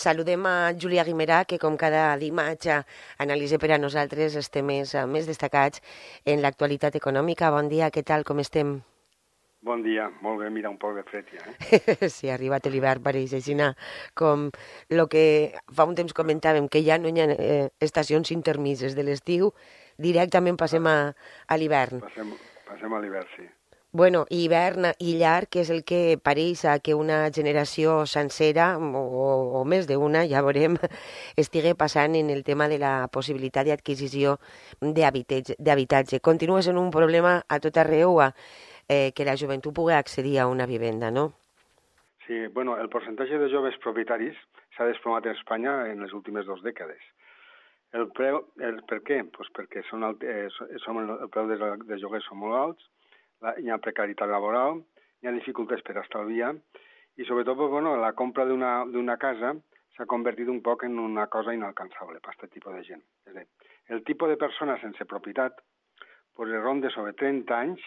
Saludem a Júlia Guimerà, que com cada dimarts analitza per a nosaltres els temes més destacats en l'actualitat econòmica. Bon dia, què tal, com estem? Bon dia, molt bé, mira, un poc de fred ja. Sí, ha arribat l'hivern, pareix, així com el que fa un temps comentàvem, que ja no hi ha estacions intermises de l'estiu, directament passem a l'hivern. Passem a l'hivern, sí. Bueno, hivern i llarg, que és el que pareix que una generació sencera, o més d'una, ja veurem, estigui passant en el tema de la possibilitat d'adquisició d'habitatge. Continua sent un problema a tot arreu que la joventut pugui accedir a una vivenda, no? Sí, bueno, el percentatge de joves propietaris s'ha desplomat en Espanya en les últimes 2 dècades. Per què? Pues perquè el preu de lloguers són molt alts, hi ha precarietat laboral, hi ha dificultats per estalviar i sobretot la compra d'una casa s'ha convertit un poc en una cosa inalcançable per aquest tipus de gent. És a dir, el tipus de persona sense propietat pues, ronda sobre 30 anys,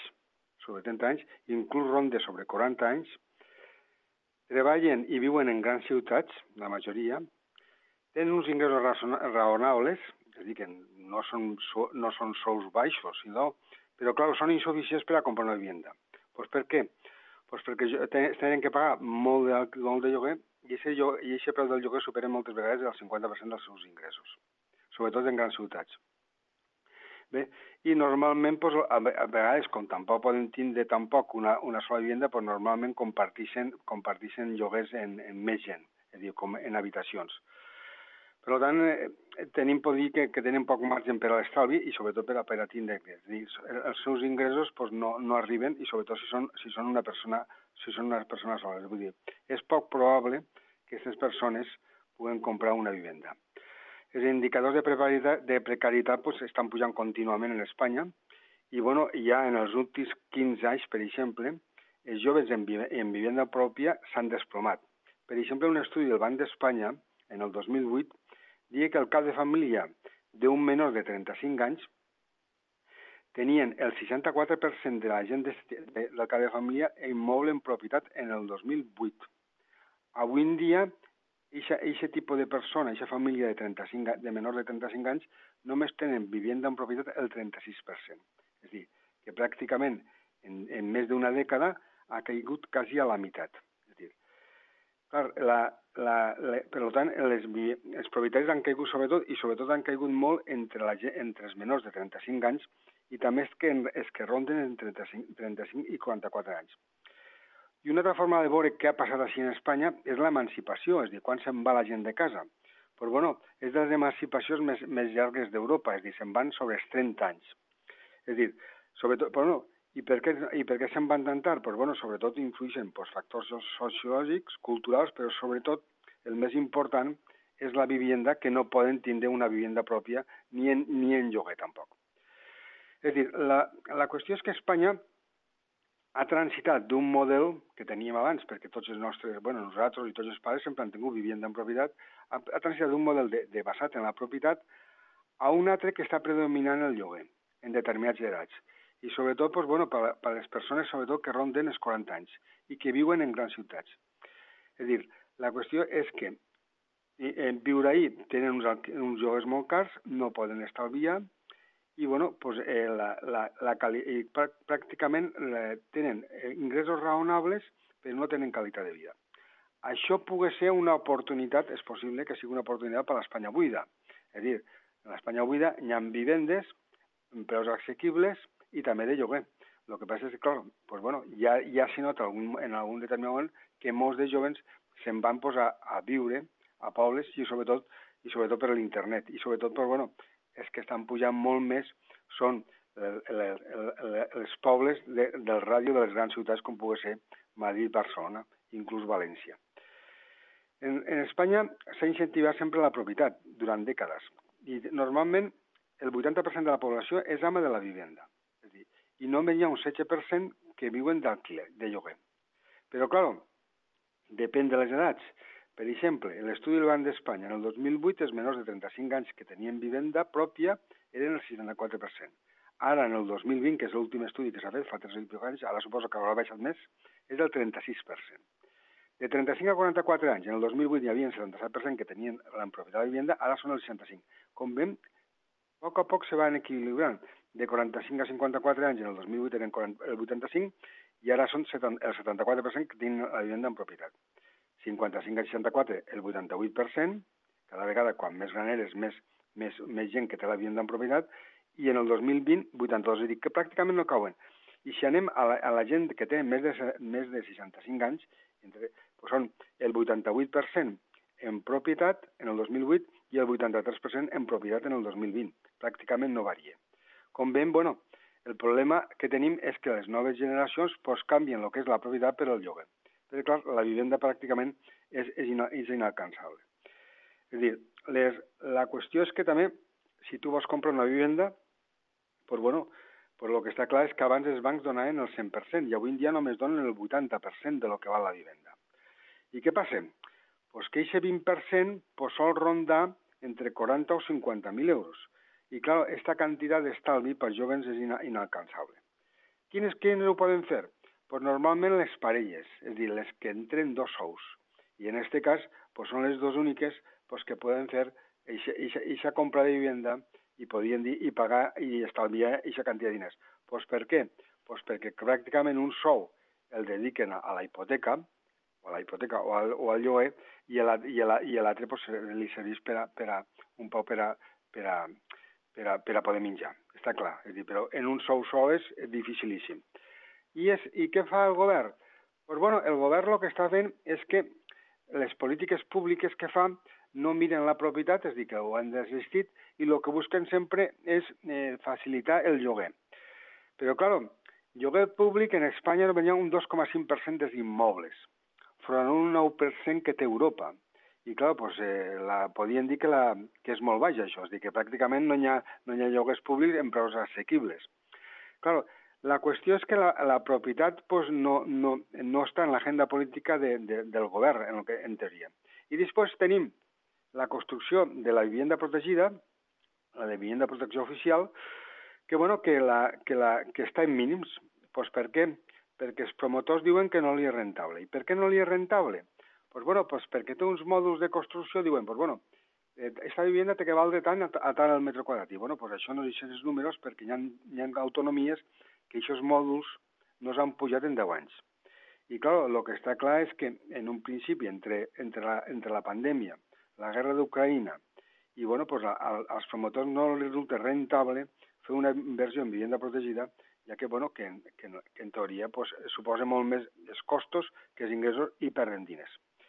inclús ronda sobre 40 anys, treballen i viuen en grans ciutats, la majoria, tenen uns ingressos raonables, és a dir, que no són sous baixos, però, clar, són insuficients per a comprar una vivenda. Pues per què? Pues perquè tenen que pagar molt de lloguer i aquest preu del lloguer supera moltes vegades el 50% dels seus ingressos, sobretot en grans ciutats. Bé, i normalment, pues, a vegades, com tampoc poden tindre una sola vivenda, pues, normalment comparteixen lloguers en més gent, és a dir, com en habitacions. Per tant, podem dir que tenen poc marge per a l'estalvi i sobretot per a tindre és a dir, els seus ingressos pues, no arriben i sobretot si són una persona sola. Vull dir, és poc probable que aquestes persones puguen comprar una vivenda. Els indicadors de precarietat pues, estan pujant contínuament en Espanya i ja en els últims 15 anys, per exemple, els joves en vivenda pròpia s'han desplomat. Per exemple, un estudi del Banc d'Espanya en el 2008 deia que el cap de família d'un menor de 35 anys tenien el 64% de la gent del cap de família immoble en propietat en el 2008. Avui en dia, aquest tipus de persona, aquesta família de menors de 35 anys, només tenen vivenda en propietat el 36%. És a dir, que pràcticament en més d'una dècada ha caigut quasi a la meitat. És a dir, clar, per tant, els propietaris han caigut sobretot han caigut molt entre els menors de 35 anys i també els que ronden entre 35 i 44 anys. I una altra forma de veure què ha passat així en Espanya és l'emancipació, és a dir, quan se'n va la gent de casa. Pues és de les emancipacions més llargues d'Europa, és a dir, se'n van sobre els 30 anys. És a dir, sobretot, i per què se'n van tan tard? Pues, sobretot influeixen factors sociològics, culturals, però sobretot el més important és la vivenda, que no poden tindre una vivenda pròpia ni en lloguer tampoc. És a dir, la qüestió és que Espanya ha transitat d'un model que teníem abans, perquè tots els nostres, nosaltres i tots els pares sempre han tingut vivenda en propietat, ha transitat d'un model basat en la propietat a un altre que està predominant el lloguer en determinats edats. I sobretot per a les persones sobretot que ronden els 40 anys i que viuen en grans ciutats. És a dir, la qüestió és que viure ahí tenen uns lloguers molt cars, no poden estalviar i pràcticament tenen ingressos raonables però no tenen qualitat de vida. Això pugui ser una oportunitat, és possible que sigui una oportunitat per a l'Espanya buida. És a dir, a l'Espanya buida hi ha vivendes amb preus assequibles i també de lloguer. El que passa és que, clar, ja s'hi nota en algun determinat moment que molts de jovens se'n van a viure a pobles i sobretot per l'internet. I sobretot, els que estan pujant molt més són els pobles del ràdio de les grans ciutats com pugui ser Madrid, Barcelona, inclús València. En Espanya s'ha incentivat sempre la propietat durant dècades i normalment el 80% de la població és ama de la vivenda. És a dir, i només hi ha un 16% que viuen d'alquiler, de lloguer. Però, clar, depèn de les edats. Per exemple, en l'estudi del Banc d'Espanya, en el 2008, els menors de 35 anys que tenien vivenda pròpia eren el 64%. Ara, en el 2020, que és l'últim estudi que s'ha fet, fa 3 anys, ara suposo que haurà baixat més, és el 36%. De 35 a 44 anys, en el 2008 hi havia el 77% que tenien la propietat de la vivienda, ara són el 65%. Com veiem, a poc se van equilibrant. De 45 a 54 anys, en el 2008 eren el 85%, i ara són el 74% que tenen la vivienda en propietat. 55 a 64, el 88%, cada vegada quan més gran eres, més gent que té la vivienda en propietat, i en el 2020, 82, és a dir, que pràcticament no cauen. I si anem a la gent que té més de 65 anys, doncs són el 88% en propietat en el 2008 i el 83% en propietat en el 2020. Pràcticament no varia. Com veiem, el problema que tenim és que les noves generacions canvien el que és la propietat per el lloguer. Perquè, clar, la vivenda pràcticament és inalcançable. És a dir, la qüestió és que també, si tu vols comprar una vivenda, el que està clar és que abans els bancs donaven el 100% i avui en dia només donen el 80% de lo que val la vivenda. I què passa? Pues que aquest 20% sol rondar entre 40 o 50.000 euros. I, clar, aquesta quantitat d'estalvi per joves és inalcançable. Quines ho poden fer? Pues normalment les parelles, és a dir, les que entren dos sous. I en aquest cas són les dues úniques que poden fer aquesta compra de vivenda i podien dir i pagar i estalviar aquesta quantitat de diners. Per què? Perquè pràcticament un sou el dediquen a la hipoteca o al lloguer i l'altre li serveix un poc per a poder menjar. Està clar, és dir, però en un sou és dificilíssim. I què fa el govern? El govern el que està fent és que les polítiques públiques que fa no miren la propietat, és a dir, que ho han desistit, i el que busquen sempre és facilitar el lloguer. Però, clar, lloguer públic en Espanya només hi ha un 2,5% dels immobles, front a un 9% que té Europa. I, clar, podien dir que és molt baix, això, és a dir, que pràcticament no hi ha lloguers públics en preus assequibles. Clar, la qüestió és que la propietat no està en l'agenda política del govern, en teoria. I després tenim la construcció de la vivienda protegida, la de vivienda protecció oficial, que està en mínims. Per què? Perquè els promotors diuen que no li és rentable. I per què no li és rentable? Perquè té uns mòduls de construcció, diuen, esta vivienda té que valdre tant a tant el metre quadrat. I això no deixen els números perquè hi ha autonomies que aquests mòduls no s'han pujat en 10 anys. I clar, el que està clar és que en un principi, entre la pandèmia, la guerra d'Ucraïna, i als promotors no els resulta rentable fer una inversió en vivienda protegida, ja que en teoria suposa molt més els costos que els ingressos i perden diners.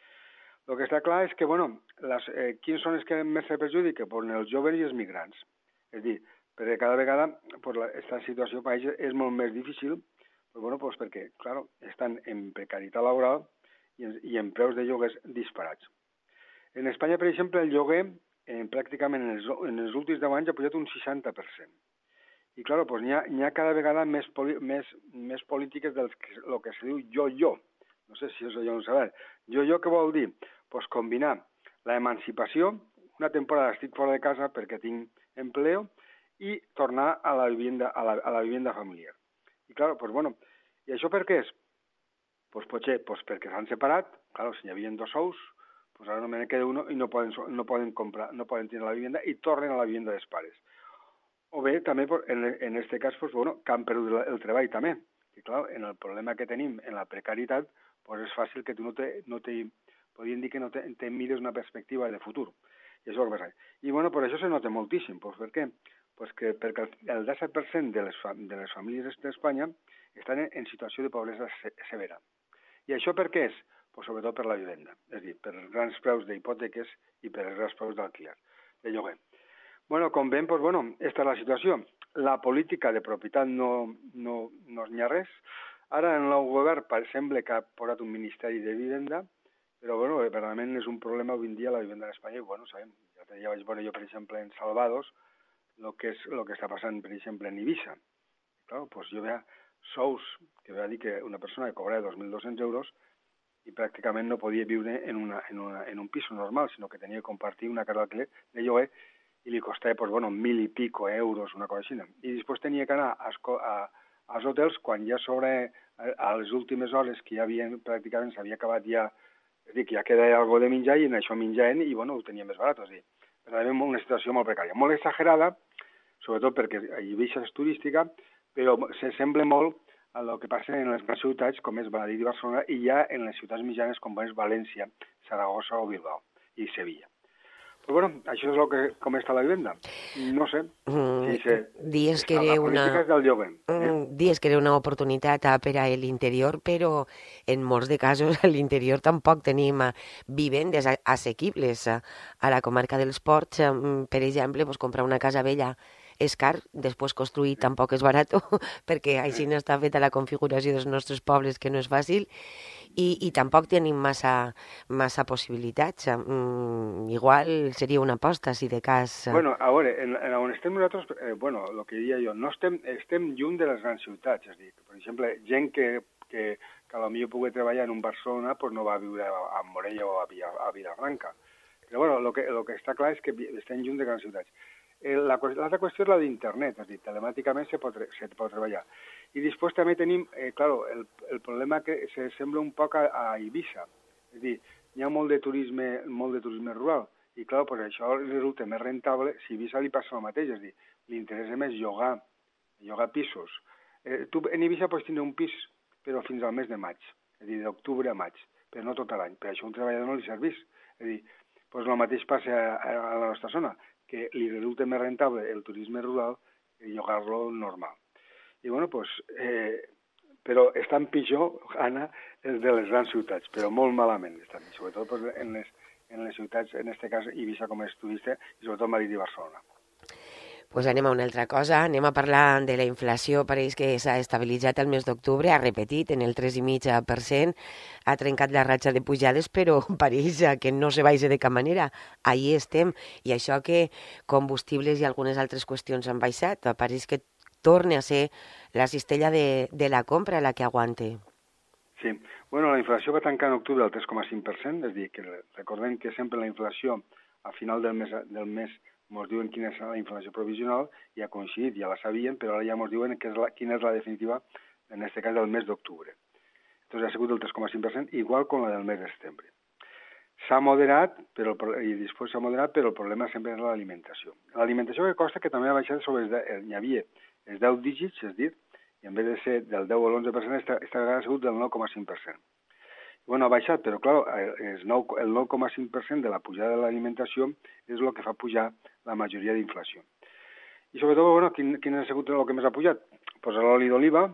El que està clar és que, quins són els que més se perjudiquen? Els joves i els migrants. És a dir, perquè cada vegada aquesta situació per ells és molt més difícil, perquè, clar, estan en precarietat laboral i en preus de lloguers disparats. En Espanya, per exemple, el lloguer pràcticament en els últims 10 anys ha pujat un 60%. I, clar, n'hi ha cada vegada més polítiques del que se diu yo-yo. No sé si això ja ho sabeu. Yo-yo què vol dir? Combinar l'emancipació, una temporada estic fora de casa perquè tinc empleo, i tornar a la vivienda familiar. I, clar, i això per què és? Potser perquè s'han separat, clar, si hi havia dos sous, ara només queda un i no poden comprar, no poden tenir la vivienda i tornen a la vivienda dels pares. O bé, també, en aquest cas, que han perdut el treball també. I, clar, en el problema que tenim en la precarietat, és fàcil que tu podríem dir que no te mires una perspectiva de futur. I això és el que passa. I, per això se nota moltíssim. Per què? Perquè el 17% de les famílies d'Espanya estan en situació de pobresa severa. I això per què és? Sobretot per la vivenda, és a dir, per els grans preus d'hipoteques i per els grans preus d'alquiler, de lloguer. Com veiem, aquesta és la situació. La política de propietat no n'hi ha res. Ara, en el govern, sembla que ha posat un ministeri de vivenda, però, realment és un problema avui en dia la vivenda d'Espanya, i, sabem, ja vaig veure jo, per exemple, en Salvados, el que està passant, per exemple, en Eivissa. Clar, jo veia sous, que va dir que una persona que cobrava 2.200 euros i pràcticament no podia viure en un pis normal, sinó que tenia que compartir una casa de lloguer i li costava, 1.000 i pico euros, una cosa així. I després tenia que anar als hotels quan ja sobre a les últimes hores que ja pràcticament s'havia acabat ja És a dir, que ja queda alguna de menjar i en això menjant i, bueno, ho tenia més barat. És a dir, realment una situació molt precària. Molt exagerada, sobretot perquè Eivissa és turística, però se sembla molt a el que passa en les grans ciutats, com és Valladolid i Barcelona, i ja en les ciutats mitjanes, com és València, Saragossa o Bilbao i Sevilla. Però bueno, això és com està la vivenda. No sé. Dies que la política és del lloguer. Dies que era una oportunitat per a l'interior, però en molts de casos a l'interior tampoc tenim vivendes assequibles. A la comarca dels Ports, per exemple, pues, comprar una casa vella és car, després construir tampoc és barat, perquè així no està feta la configuració dels nostres pobles, que no és fàcil, i tampoc tenim massa possibilitats. Igual seria una aposta, si de cas... Bueno, a veure, on estem nosaltres, bueno, el que diria jo, no estem lluny de les grans ciutats, és a dir, per exemple, gent que potser pugui treballar en un Barcelona pues no va a viure a Morella o a Vilafranca. Però bueno, lo que està clar és que estem lluny de grans ciutats. L'altra qüestió és la d'internet, és a dir, telemàticament se pot treballar. I després també tenim, el problema que se sembla un poc a Eivissa, és a dir, hi ha molt de turisme rural, i clar, pues això resulta més rentable, si a Eivissa li passa el mateix, és a dir, li interessa més llogar pisos. Tu en Eivissa pots tenir un pis, però fins al mes de maig, és a dir, d'octubre a maig, però no tot l'any, per això un treballador no li serveix. És a dir, pues el mateix passa a la nostra zona, que li resulta més rentable el turisme rural que llogar-lo normal. I bueno, pues, però estan pitjor, Anna, els de les grans ciutats, però molt malament estan, sobretot pues, en les ciutats, en aquest cas Eivissa com és turista, i sobretot Madrid i Barcelona. Pues anem a una altra cosa, anem a parlar de la inflació. Pareix que s'ha estabilitzat el mes d'octubre, ha repetit en el 3,5%, ha trencat la ratxa de pujades, però pareix que no se baixa de cap manera. Ahí estem, i això que combustibles i algunes altres qüestions han baixat, pareix que torna a ser la cistella de la compra la que aguante. Sí, bueno, la inflació va tancar en octubre al 3,5%, és a dir, que recordem que sempre la inflació a final del mes ens diuen quina és la inflació provisional, i ha coincidit, ja la sabien, però ara ja ens diuen quina és la definitiva, en aquest cas del mes d'octubre. Entonces ha sigut el 3,5%, igual com la del mes de setembre. S'ha moderat, però el problema sempre és l'alimentació. L'alimentació que costa que també ha baixat hi havia els 10 dígits, és a dir, i en vez de ser del 10 o l'11%, esta vegada ha sigut del 9,5%. Bueno, ha baixat, però clar, el 9,5% de la pujada de l'alimentació és el que fa pujar la majoria d'inflació. I sobretot, bueno, quin ha sigut el que més ha pujat? Pues l'oli d'oliva,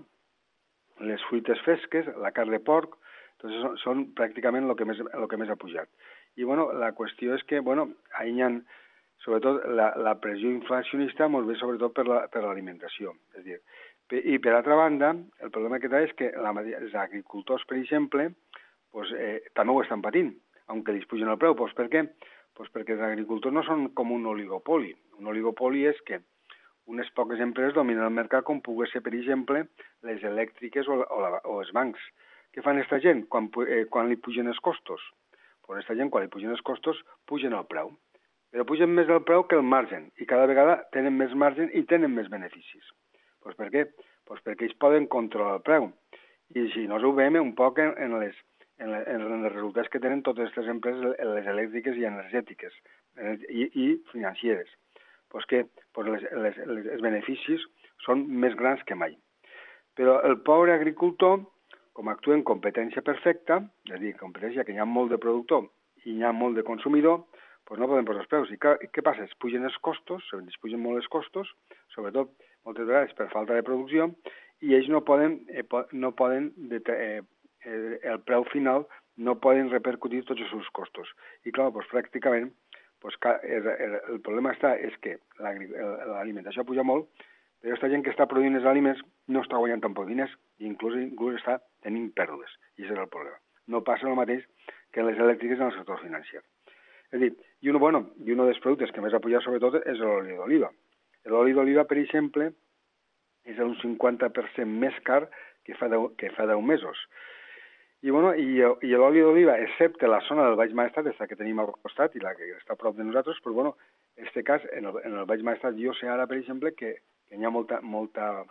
les fruites fresques, la carn de porc, doncs són pràcticament el que més ha pujat. I bueno, la qüestió és que, bueno, ahí hi ha, sobretot, la pressió inflacionista molt bé, sobretot per l'alimentació. És a dir, i per altra banda, el problema que té és que els agricultors, per exemple, pues, també ho estan patint, aunque els pugen el preu. Pues, per què? Pues perquè els agricultors no són com un oligopoli. Un oligopoli és que unes poques empreses dominen el mercat, com pugui ser, per exemple, les elèctriques o els bancs. Què fan aquesta gent quan li pugen els costos? Pues aquesta gent, quan li pugen els costos, pugen el preu. Però pugen més el preu que el margen, i cada vegada tenen més margen i tenen més beneficis. Pues per què? Pues perquè ells poden controlar el preu. I si no ho veiem un poc en els resultats que tenen totes aquestes empreses, les elèctriques i energètiques i financeres. Pues que els beneficis són més grans que mai. Però el pobre agricultor, com actua en competència perfecta, és a dir, competència que hi ha molt de productor i hi ha molt de consumidor, pues no poden posar els preus. I què passa? Es pugen els costos, molt els costos, sobretot moltes vegades per falta de producció, i ells no poden el preu final no poden repercutir tots els seus costos. I clar, doncs, pràcticament, doncs, el problema és que l'alimentació puja molt, però aquesta gent que està produint els aliments no està guanyant tampoc diners, i inclús està tenint pèrdues, i aquest és el problema. No passa el mateix que les elèctriques en el sector financer. És a dir, i un dels productes que més ha pujat sobretot és l'oli d'oliva. L'oli d'oliva, per exemple, és un 50% més car que fa 10 mesos. I l'oli d'oliva, excepte la zona del Baix Maestrat, aquesta que tenim al costat i la que està a prop de nosaltres, però bueno, en aquest cas, en el Baix Maestrat, jo sé ara, per exemple, que hi ha molta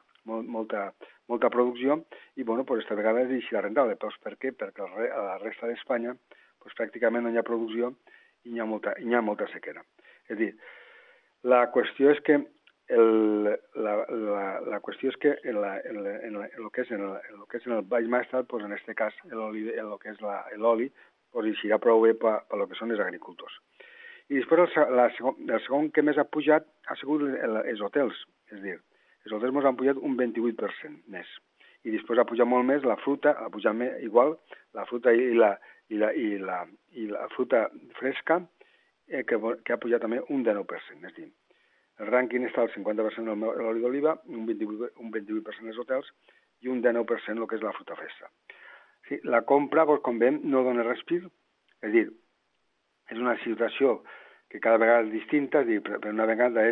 producció i, bueno, pues esta vegada és així la rentable. Però per què? Perquè a la resta d'Espanya doncs pràcticament no hi ha producció i hi ha molta sequera. És a dir, la qüestió és que la qüestió és que en el que és en el Baix Maestrat, doncs en aquest cas l'oli, doncs eixirà prou bé per lo que són els agricultors. I després el segon que més ha pujat ha sigut els hotels, és a dir, els hotels ens han pujat un 28% més. I després ha pujat molt més la fruta, ha pujat igual, la fruta i la fruta fresca, que ha pujat també un 19%. És a dir, el rànquing està al 50% de l'oli d'oliva, un 28% dels hotels i un 19% el que és la fruita fresca. Sí, la compra, doncs, com veiem, no dona respir, és a dir, és una situació que cada vegada és distinta, és dir, per una vegada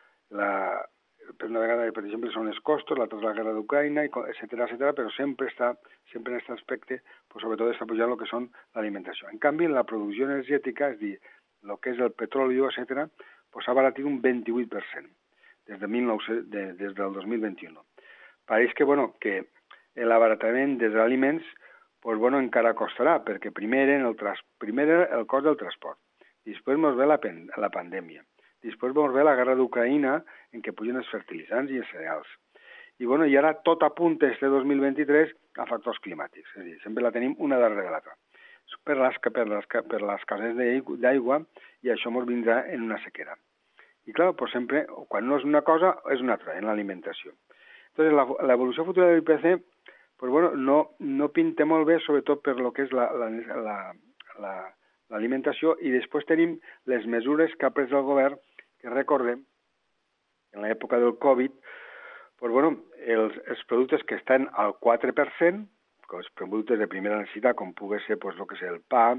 per exemple, són els costos, l'altra és la guerra d'Ucraïna, etcètera, però sempre en aquest aspecte, pues, sobretot està pujant el que són l'alimentació. En canvi, la producció energètica, és a dir, el que és el petroli, etcètera, pues, s'ha abaratit un 28% des del 2021. Pareix que l'abaratament dels aliments pues, encara costarà, perquè primer el cost del transport, després ens ve la pandèmia, després ens ve la guerra d'Ucraïna en què pugen els fertilitzants i els cereals. I ara tot apunta este 2023 a factors climàtics, és a dir, sempre la tenim una darrere l'altra. Per l'escassetat d'aigua, i això ens vindrà en una sequera. I clar, pues sempre, quan no és una cosa, és una altra, en l'alimentació. Entonces, l'evolució futura de l'IPC pues no pinta molt bé, sobretot per lo que és l'alimentació, i després tenim les mesures que ha pres el govern, que recordem, en l'època del Covid, pues els productes que estan al 4%, els productes de primera necessitat, com pugui ser pues, el que és el pa,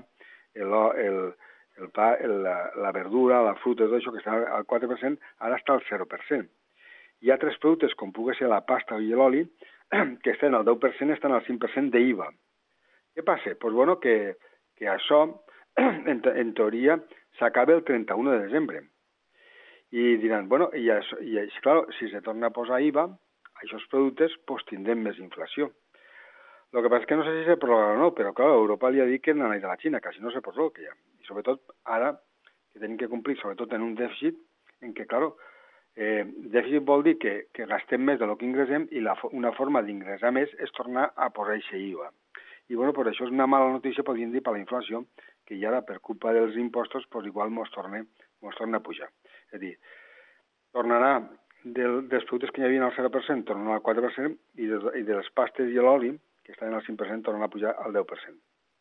la verdura, la fruta, tot això que està al 4%, ara està al 0%. Hi ha altres productes, com pugui ser la pasta i l'oli, que estan al 10%, estan al 5% d'IVA. Què passa? Doncs que això, en teoria, s'acaba el 31 de desembre. I diran, clar, si se torna a posar IVA, aquests productes pues, tindrem més inflació. El que passa és que no sé si se prorrogarà o no, però clar, Europa li ha dit que no anés a la Xina, que si no se prorroga ja. I sobretot ara, que tenim que complir, sobretot en un dèficit, en què, clar, dèficit vol dir que gastem més del que ingressem i una forma d'ingressar més és tornar a posar aquest IVA. I per això és una mala notícia, podríem dir, per la inflació, que ja per culpa dels impostos pues, igual ens torna a pujar. És a dir, tornarà dels productes que hi havia al 0%, tornarà al 4%, i de les pastes i l'oli, que estan al 5%, tornarà a pujar al 10%.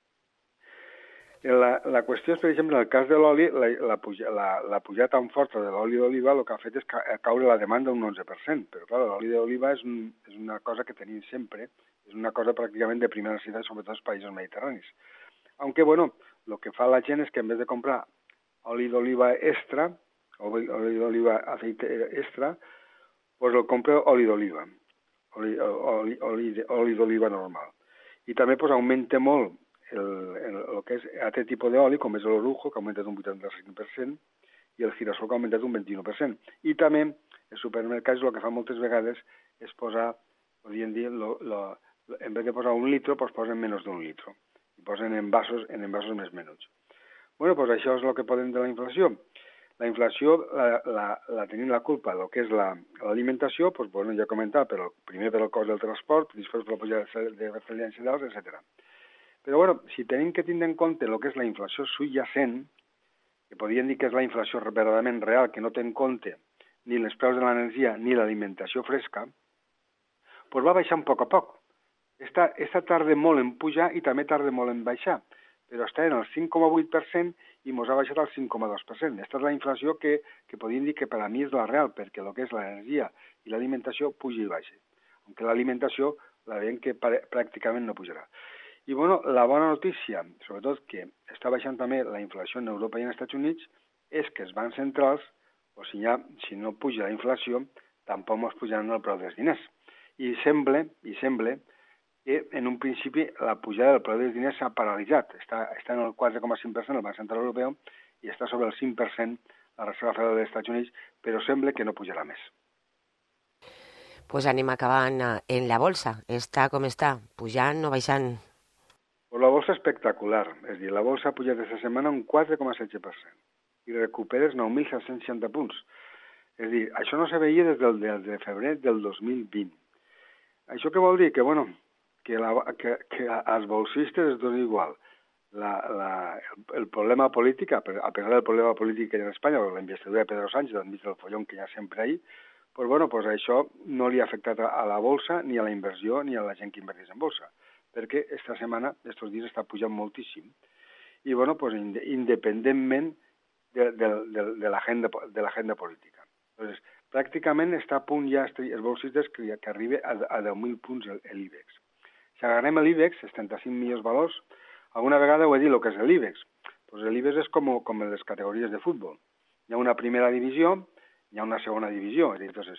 La qüestió és, per exemple, en el cas de l'oli, la pujada tan forta de l'oli d'oliva el que ha fet és caure la demanda un 11%, però clar, l'oli d'oliva és una cosa que tenim sempre, és una cosa pràcticament de primera necessitat, sobretot als països mediterranis. Aunque, el que fa la gent és que en vez de comprar oli d'oliva extra, oli d'oliva aceite extra, pues el compra oli d'oliva, oli d'oliva normal. I també pues, augmenta molt el que és altre tipus d'oli, com és l'orujo, que ha augmentat un 85%, i el girasol, que ha augmentat un 21%. I també, els supermercats el que fa moltes vegades és posar, podríem dir, en vez de posar 1 litre, doncs posen menys d'1 litre. I posen en envasos més menuts. Doncs això és el que podem de la inflació. La inflació la tenim la culpa del que és l'alimentació, doncs, ja he comentat, primer per el cost del transport, després per la pujada de referència d'als, etc. Però, si tenim que tindre en compte el que és la inflació subjacent, que podríem dir que és la inflació verdaderament real, que no té en compte ni els preus de l'energia ni l'alimentació fresca, doncs va baixant a poc. Esta tarda molt en pujar i també tarda molt en baixar, però està en el 5,8% i ens ha baixat al 5,2%. Aquesta és la inflació que podríem dir que per a mi és la real, perquè el que és l'energia i l'alimentació puja i baixa. Aunque l'alimentació la veiem que pràcticament no pujarà. I, la bona notícia, sobretot que està baixant també la inflació en Europa i en Estats Units, és que els bancs centrals, si no puja la inflació, tampoc ens pujaran el preu dels diners. I sembla que en un principi la pujada del preu dels diners s'ha paralitzat. Està en el 4,5% el Banc Central Europeu i està sobre el 5% la Reserva Federal dels Estats Units, però sembla que no pujarà més. Pues anem acabant en la bolsa. Està com està, pujant o baixant? Pues la bolsa espectacular, és a dir, la bolsa ha pujat aquesta setmana un 4,7% i recuperes 9.760 punts. És a dir, això no se veia des del de febrer del 2020. Això què vol dir? Que, bueno, que als bolsistes es dona igual. El problema polític, a pesar del problema polític que hi ha en Espanya, la investidura de Pedro Sánchez, enmig del follon que hi ha sempre ahí, pues bueno, pues això no li ha afectat a la bolsa, ni a la inversió, ni a la gent que inverteix en bolsa, perquè esta setmana, estos dies, està pujant moltíssim. I, bueno, pues independentment de l'agenda política. Entonces, pràcticament està a punt ja els bolsistes que arribi a 10.000 punts l'IBEX. Si agarrem l'IBEX, els 35 millors valors, alguna vegada ho he dit, el que és l'IBEX. Pues l'IBEX és com les categories de futbol. Hi ha una primera divisió, hi ha una segona divisió. És a dir, entonces,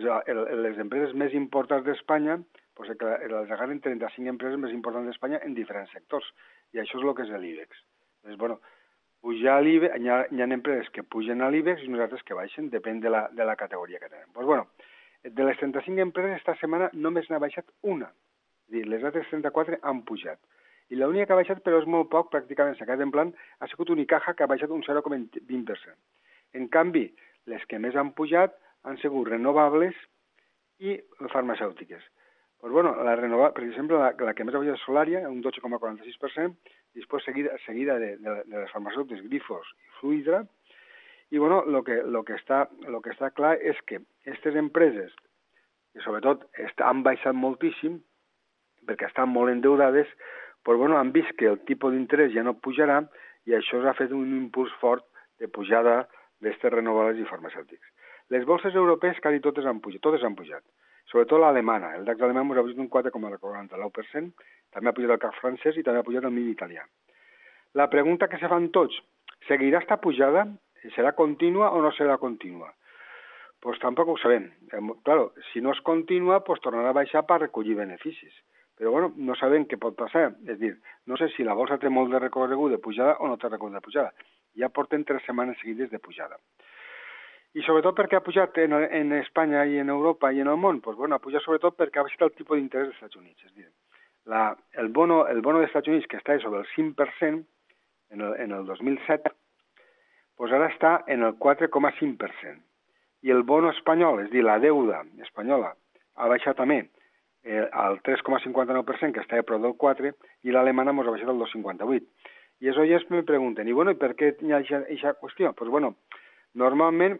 les empreses més importants d'Espanya, pues, les agarren 35 empreses més importants d'Espanya en diferents sectors. I això és el que és l'IBEX. Entonces, bueno, pujar a l'IBEX, hi ha empreses que pugen a l'IBEX i nosaltres que baixen, depèn de la categoria que tenen. Pues, bueno, de les 35 empreses, esta setmana només n'ha baixat una. És a dir, les altres 34 han pujat. I l'única que ha baixat, però és molt poc, pràcticament s'ha quedat en plan, ha sigut Unicaja, que ha baixat un 0,20%. En canvi, les que més han pujat han sigut renovables i farmacèutiques. Pues bueno, per exemple, la que més ha pujat és Solaria, un 12,46%, després seguida de les farmacèutiques Grifols i Fluidra. I bueno, lo que està clar és que aquestes empreses, que sobretot han baixat moltíssim, perquè estan molt endeudades, pues bueno, han vist que el tipus d'interès ja no pujarà i això ha fet un impuls fort de pujada d'estes renovables i farmacèutics. Les bolses europees quasi totes han pujat, sobretot l'alemana. El DAX alemany ha pujat un 4,49%, també ha pujat el CAC francès i també ha pujat el MIB italià. La pregunta que se fan tots, seguirà esta pujada? Serà contínua o no serà contínua? Pues tampoc ho sabem. Claro, si no és contínua, pues tornarà a baixar per recollir beneficis. Però bueno, no sabem què pot passar. És dir, no sé si la bolsa té molt de recorregut de pujada o no té recorregut de pujada. Ja porten 3 setmanes seguides de pujada. I sobretot perquè ha pujat en Espanya i en Europa i en el món? Pues bueno, ha pujat sobretot perquè ha baixat el tipus d'interès dels Estats Units. És dir, el bono dels Estats Units, que està sobre el 5% en el 2007, pues ara està en el 4,5%. I el bono espanyol, és dir, la deuda espanyola, ha baixat també al 3,59%, que està a prop del 4%, i l'alemana ens ha baixat al 2,58%. I els oients me pregunten, i bueno, per què hi ha aquesta qüestió? Pues bueno, normalment,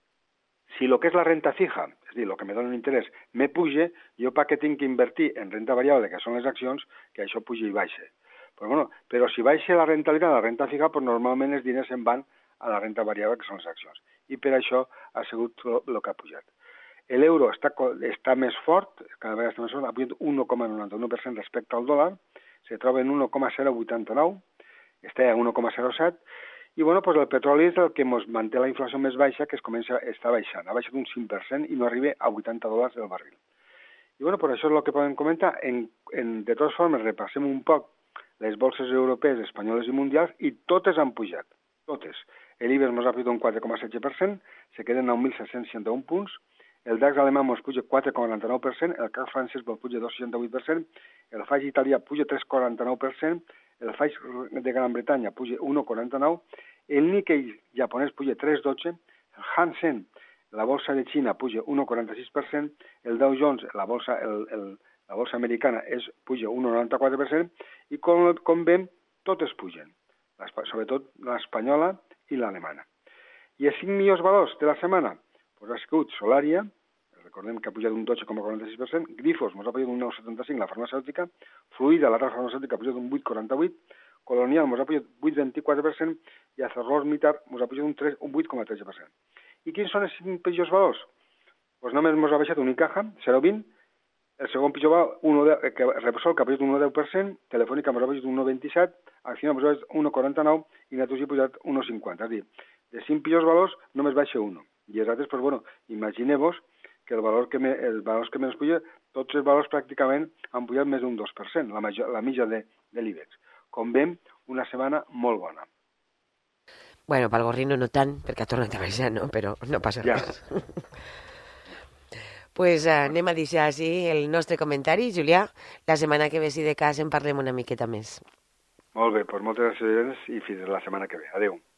si el que és la renta fija, és dir, el que me dona l'interès, me puja, jo per què tinc que invertir en renta variable, que són les accions, que això puja i baixa. Pues bueno, però si baixa la rentabilitat de la renta fija, pues normalment els diners se'n van a la renta variable, que són les accions. I per això ha sigut el que ha pujat. L'euro està més fort, cada vegada està més fort, ha pujat 1,91% respecte al dòlar, se troba en 1,089, està a 1,07, i bueno, pues el petroli és el que ens manté la inflació més baixa, que està baixant. Ha baixat un 5% i no arriba a $80 el barril. I bueno, pues això és el que podem comentar. De totes formes, repassem un poc les bolses europees, espanyoles i mundials, i totes han pujat. Totes. L'IBEX ens ha pujat un 4,7%, se queden 9.761 punts, el DAX alemany ens puja 4,49%, el CAC francès puja 2,68%, el FAIX italià puja 3,49%, el FAIX de Gran Bretanya puja 1,49%, el Nikkei japonès puja 3,12%, el Hansen, la bolsa de Xina, puja 1,46%, el Dow Jones, la bolsa americana, puja 1,94%, i com veiem, totes pugen, sobretot l'espanyola i l'alemana. I els 5 millors valors de la setmana? Pues ha sigut Solaria, recordem que ha pujat un 12,46%, Grifols ens ha pujat un 9,75%, la farmacèutica, Fluida, l'altra farmacèutica, ha pujat un 8,48%, Colonial ens ha pujat 8,24% i ArcelorMittal ens ha pujat un 8,13%. I quins són els 5 pitjors valors? Pues només ens ha baixat Unicaja, 0,20%, el segon pitjor valor, Repsol, que ha pujat un 1,10%, Telefònica ens ha pujat un 1,27%, Acciona ens ha pujat 1,49% i Naturgy ha pujat 1,50%. És a dir, de 5 pitjors valors només baixa un. I els altres, pues bueno, imagineu-vos que els valors que menys puja, tots els valors pràcticament han pujat més d'un 2%, la mitja de l'IBEX. Com veiem, una setmana molt bona. Bueno, pel Gorrino no tant, perquè ha tornat a baixar, no? Però no passa res. Pues anem a deixar així el nostre comentari. Julià, la setmana que ve, si de cas, en parlem una miqueta més. Molt bé, doncs moltes gràcies i fins la setmana que ve. Adéu.